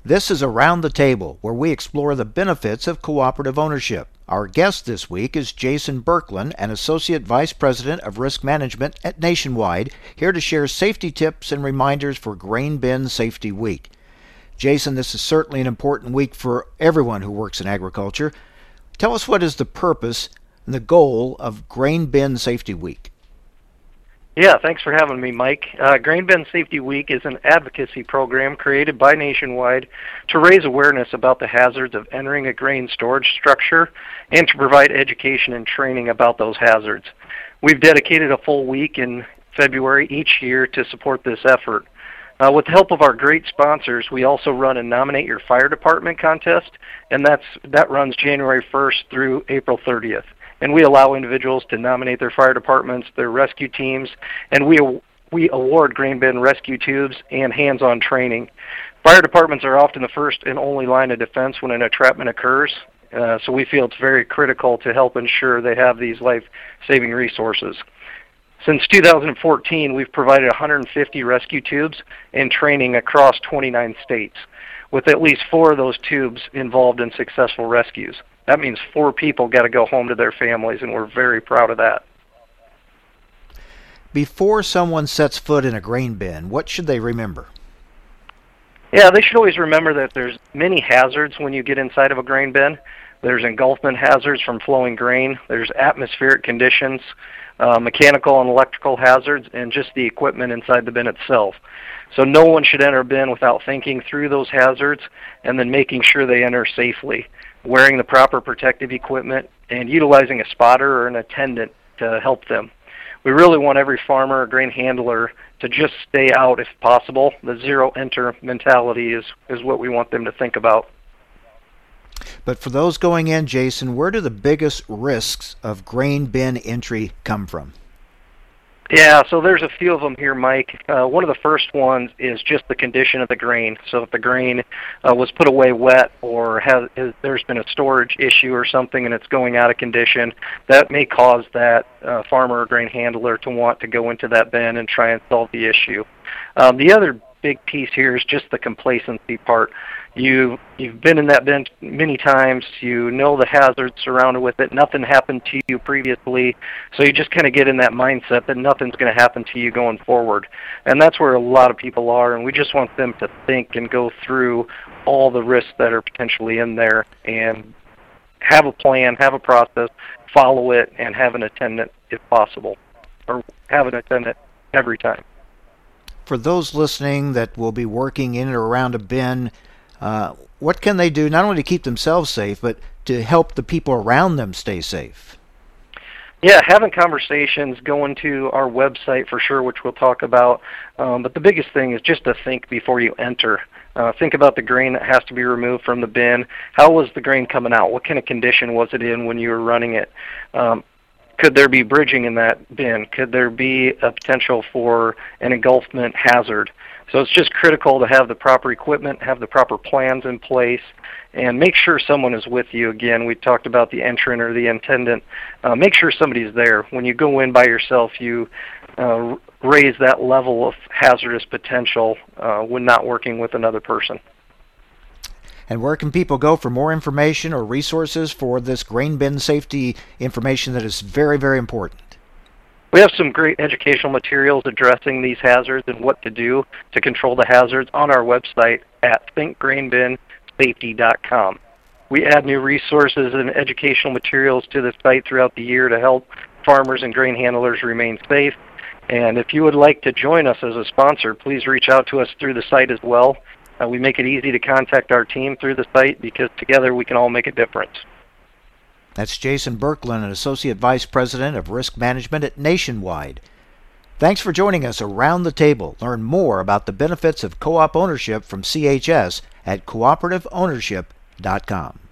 This is Around the Table, where we explore the benefits of cooperative ownership. Our guest this week is Jason Berkland, an Associate Vice President of Risk Management at Nationwide, here to share safety tips and reminders for Grain Bin Safety Week. Jason, this is certainly an important week for everyone who works in agriculture. Tell us, what is the purpose and the goal of Grain Bin Safety Week? Yeah, thanks for having me, Mike. Grain Bin Safety Week is an advocacy program created by Nationwide to raise awareness about the hazards of entering a grain storage structure and to provide education and training about those hazards. We've dedicated a full week in February each year to support this effort. With the help of our great sponsors, we also run a Nominate Your Fire Department contest, and that runs January 1st through April 30th. And we allow individuals to nominate their fire departments, their rescue teams, and we award grain bin rescue tubes and hands-on training. Fire departments are often the first and only line of defense when an entrapment occurs, so we feel it's very critical to help ensure they have these life-saving resources. Since 2014, we've provided 150 rescue tubes and training across 29 states, with at least 4 of those tubes involved in successful rescues. That means 4 people got to go home to their families, and we're very proud of that. Before someone sets foot in a grain bin, what should they remember? Yeah, they should always remember that there's many hazards when you get inside of a grain bin. There's engulfment hazards from flowing grain. There's atmospheric conditions, mechanical and electrical hazards, and just the equipment inside the bin itself. So no one should enter a bin without thinking through those hazards and then making sure they enter safely, wearing the proper protective equipment, and utilizing a spotter or an attendant to help them. We really want every farmer or grain handler to just stay out if possible. The zero-enter mentality is what we want them to think about. But for those going in, Jason, where do the biggest risks of grain bin entry come from? Yeah, so there's a few of them here, Mike. One of the first ones is just the condition of the grain. So if the grain was put away wet, or there's been a storage issue or something and it's going out of condition, that may cause that farmer or grain handler to want to go into that bin and try and solve the issue. The other big piece here is just the complacency part. You've been in that bin many times. You know the hazards surrounded with it. Nothing happened to you previously, so you just kind of get in that mindset that nothing's going to happen to you going forward. And that's where a lot of people are, and we just want them to think and go through all the risks that are potentially in there and have a plan, have a process, follow it, and have an attendant if possible, or have an attendant every time. For those listening that will be working in or around a bin, what can they do not only to keep themselves safe, but to help the people around them stay safe? Yeah, having conversations, going to our website for sure, which we'll talk about. But the biggest thing is just to think before you enter. Think about the grain that has to be removed from the bin. How was the grain coming out? What kind of condition was it in when you were running it? Could there be bridging in that bin? Could there be a potential for an engulfment hazard? So it's just critical to have the proper equipment, have the proper plans in place, and make sure someone is with you. Again, we talked about the entrant or the attendant. Make sure somebody's there. When you go in by yourself, you raise that level of hazardous potential when not working with another person. And where can people go for more information or resources for this grain bin safety information that is very, very important? We have some great educational materials addressing these hazards and what to do to control the hazards on our website at thinkgrainbinsafety.com. We add new resources and educational materials to the site throughout the year to help farmers and grain handlers remain safe. And if you would like to join us as a sponsor, please reach out to us through the site as well. We make it easy to contact our team through the site because together we can all make a difference. That's Jason Berkland, an Associate Vice President of Risk Management at Nationwide. Thanks for joining us around the table. Learn more about the benefits of co-op ownership from CHS at cooperativeownership.com.